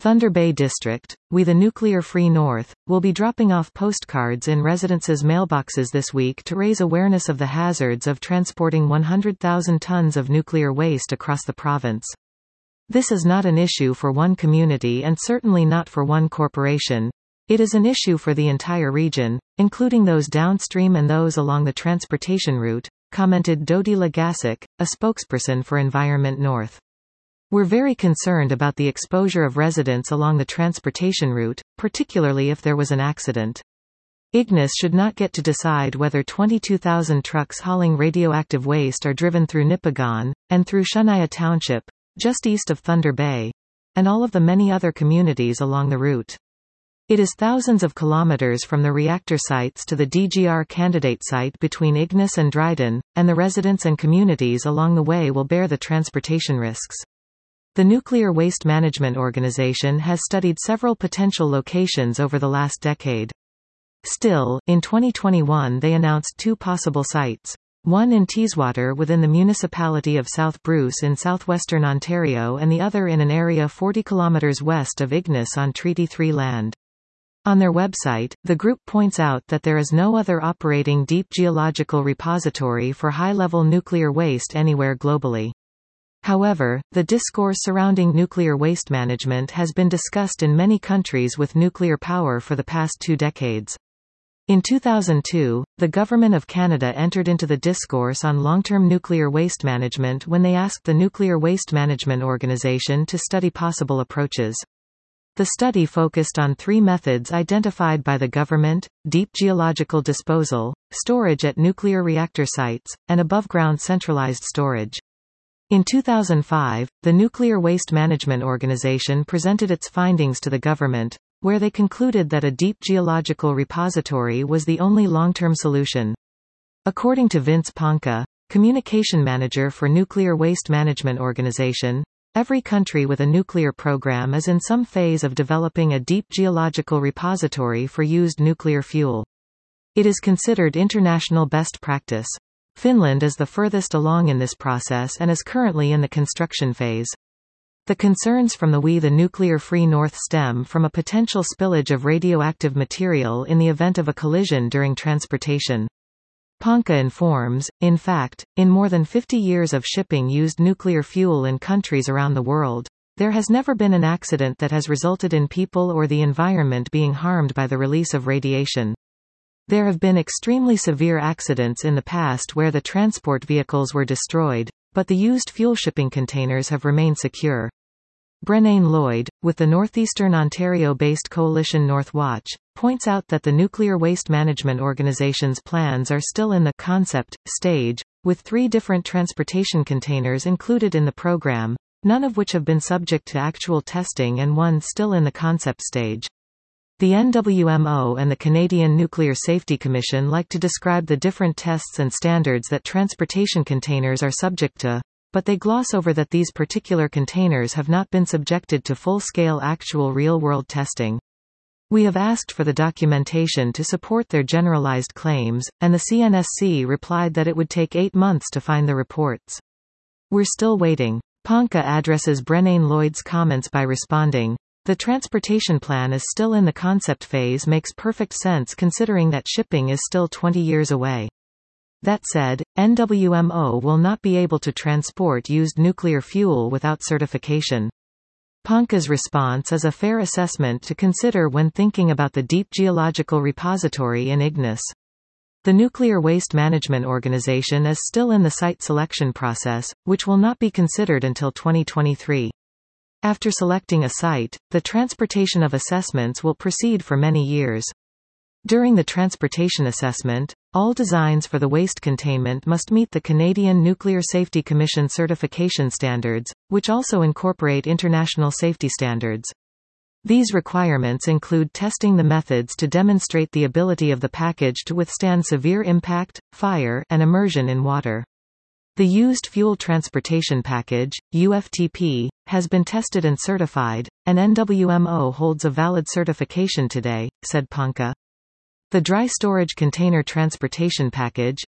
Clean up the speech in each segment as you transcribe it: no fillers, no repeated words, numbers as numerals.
Thunder Bay District, We the Nuclear-Free North, will be dropping off postcards in residents' mailboxes this week to raise awareness of the hazards of transporting 100,000 tons of nuclear waste across the province. This is not an issue for one community and certainly not for one corporation. It is an issue for the entire region, including those downstream and those along the transportation route, commented Dodi Lagasic, a spokesperson for Environment North. We're very concerned about the exposure of residents along the transportation route, particularly if there was an accident. Ignis should not get to decide whether 22,000 trucks hauling radioactive waste are driven through Nipigon, and through Shunaya Township, just east of Thunder Bay, and all of the many other communities along the route. It is thousands of kilometers from the reactor sites to the DGR candidate site between Ignis and Dryden, and the residents and communities along the way will bear the transportation risks. The Nuclear Waste Management Organization has studied several potential locations over the last decade. Still, in 2021 they announced two possible sites. One in Teeswater within the municipality of South Bruce in southwestern Ontario and the other in an area 40 kilometers west of Ignis on Treaty 3 land. On their website, the group points out that there is no other operating deep geological repository for high-level nuclear waste anywhere globally. However, the discourse surrounding nuclear waste management has been discussed in many countries with nuclear power for the past 2 decades. In 2002, the Government of Canada entered into the discourse on long-term nuclear waste management when they asked the Nuclear Waste Management Organization to study possible approaches. The study focused on 3 methods identified by the government: deep geological disposal, storage at nuclear reactor sites, and above-ground centralized storage. In 2005, the Nuclear Waste Management Organization presented its findings to the government, where they concluded that a deep geological repository was the only long-term solution. According to Vince Ponca, communication manager for Nuclear Waste Management Organization, every country with a nuclear program is in some phase of developing a deep geological repository for used nuclear fuel. It is considered international best practice. Finland is the furthest along in this process and is currently in the construction phase. The concerns from the We the Nuclear-Free North stem from a potential spillage of radioactive material in the event of a collision during transportation. Ponca informs, in fact, in more than 50 years of shipping used nuclear fuel in countries around the world, there has never been an accident that has resulted in people or the environment being harmed by the release of radiation. There have been extremely severe accidents in the past where the transport vehicles were destroyed, but the used fuel shipping containers have remained secure. Brennan Lloyd, with the northeastern Ontario-based coalition Northwatch, points out that the Nuclear Waste Management Organization's plans are still in the concept stage, with 3 different transportation containers included in the program, none of which have been subject to actual testing and one still in the concept stage. The NWMO and the Canadian Nuclear Safety Commission like to describe the different tests and standards that transportation containers are subject to, but they gloss over that these particular containers have not been subjected to full-scale actual real-world testing. We have asked for the documentation to support their generalized claims, and the CNSC replied that it would take 8 months to find the reports. We're still waiting. Ponca addresses Brennan Lloyd's comments by responding, "The transportation plan is still in the concept phase makes perfect sense considering that shipping is still 20 years away. That said, NWMO will not be able to transport used nuclear fuel without certification." Ponca's response is a fair assessment to consider when thinking about the deep geological repository in Ignis. The Nuclear Waste Management Organization is still in the site selection process, which will not be considered until 2023. After selecting a site, the transportation of assessments will proceed for many years. During the transportation assessment, all designs for the waste containment must meet the Canadian Nuclear Safety Commission certification standards, which also incorporate international safety standards. These requirements include testing the methods to demonstrate the ability of the package to withstand severe impact, fire, and immersion in water. The Used Fuel Transportation Package, UFTP, has been tested and certified, and NWMO holds a valid certification today, said Ponca. The Dry Storage Container Transportation Package,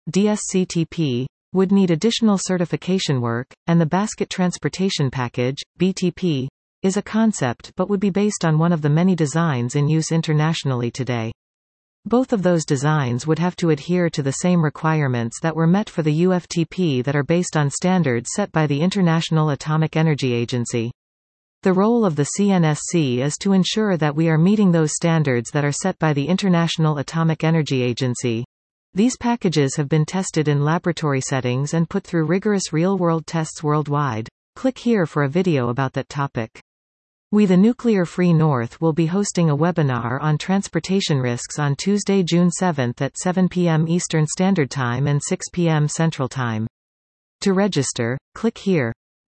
DSCTP, would need additional certification work, and the Basket Transportation Package, BTP, is a concept but would be based on one of the many designs in use internationally today. Both of those designs would have to adhere to the same requirements that were met for the UFTP that are based on standards set by the International Atomic Energy Agency. The role of the CNSC is to ensure that we are meeting those standards that are set by the International Atomic Energy Agency. These packages have been tested in laboratory settings and put through rigorous real-world tests worldwide. Click here for a video about that topic. We the Nuclear Free North will be hosting a webinar on transportation risks on Tuesday, June 7 at 7 p.m. Eastern Standard Time and 6 p.m. Central Time. To register, click here.